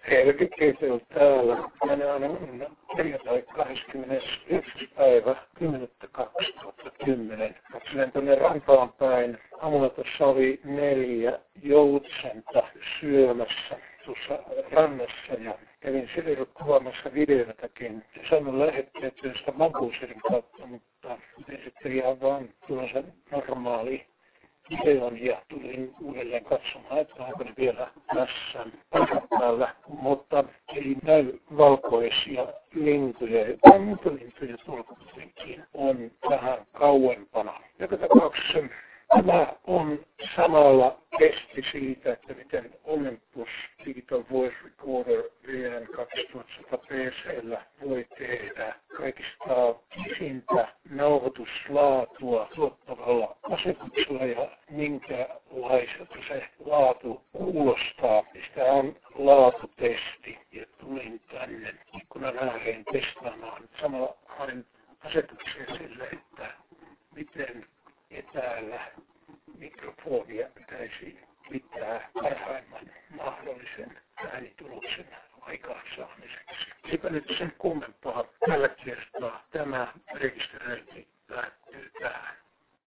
Helgi Keitel täällä. Tänään on perjantai 21. päivä 10.2010. Katselen tuonne rantaan päin. Aamulla tuossa oli 4 joutsenta syömässä tuossa rannassa ja kävin siellä kuvaamassa videotakin. Saanut lähettyä sitä Mabuuserin kautta, mutta sitten ihan vaan tuollaisen normaali videon ja tulin uudelleen katsomaan, että onko ne vielä tässä paikan päällä, mutta ei näy valkoisia lintuja. Lintuja tuolla kuitenkin on vähän kauempana. Joka tapauksessa tämä on samalla testi siitä, että miten Olympus Digital Voice Recorder VN2100 PC:llä voi tehdä kaikista pisintä nauhoituslaatua tuottavalla asetuksella ja minkälaiselta se laatu kuulostaa. Sitä on laatutesti ja tulin tänne ikkunan ääreen testaamaan. Samalla hain asetuksia sille, että miten etäällä mikrofonia pitäisi pitää parhaimman mahdollisen äänituloksen aikaansaamiseksi. Eipä nyt sen kummempaa tällä kertaa. Tämä rekisteröinti